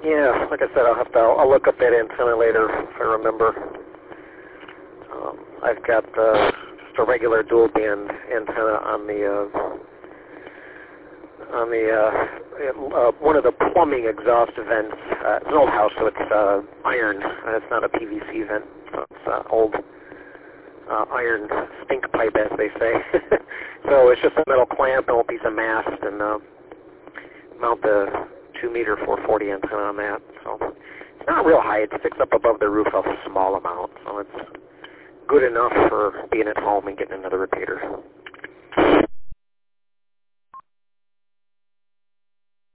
Yeah, like I said, I'll look up that antenna later if I remember. I've got just a regular dual band antenna on the one of the plumbing exhaust vents. It's an old house, so it's iron. It's not a PVC vent. So it's old iron stink pipe, as they say. So it's just a metal clamp and a piece of mast, and mount the 2-meter 440 antenna on that. So it's not real high. It sticks up above the roof a small amount, so it's good enough for being at home and getting another repeater.